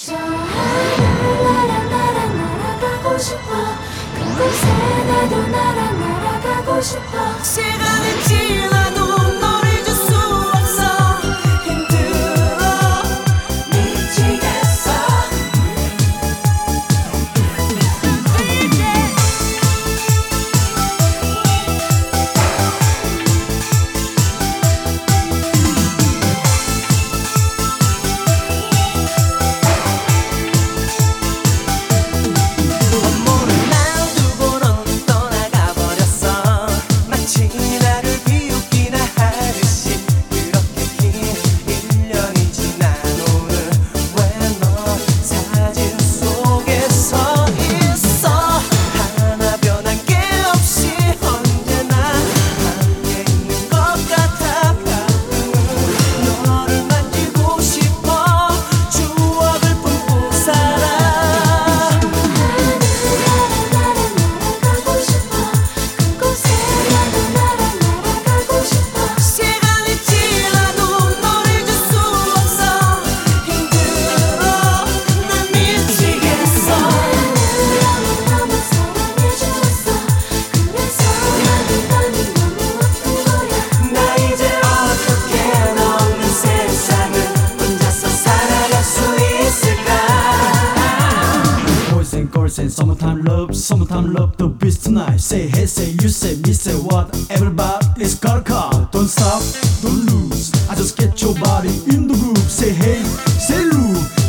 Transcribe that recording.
저 하늘 나랑 날아가고 싶어. 그곳에 나도 나랑 날아가고 싶어. 시간이 지나도 널 잊을 수 없어. 힘들어 미치겠어. 모른 날 두고 넌 떠나가 버렸어. 마치 나를 비웃기나 하듯이. 그렇게 긴 1년이 지난 오늘 왜 너 사진 속에 서 있어. 하나 변한 게 없이 언제나 함께 있는 것 같아. 가끔은 너를 만지고 싶어. 추억을 품고 살아. 날아가고 싶어. 그곳에 나도 나랑 날아가고 싶어. 시간이 지나도 널 잊을 수 없어. 힘들어 난 미치겠어. 너무 사랑해주었어. 그래서 나는 맘이 너무 아픈 거야. 나 이제 어떻게 너 없는 세상을 혼자서 살아갈 수 있을까. Boys and girls and summertime love the beats tonight. Say hey, say you, say me, say what. Everybody's got a car. Don't stop, don't lose. I just get your body in the groove. Say hey, say Lou.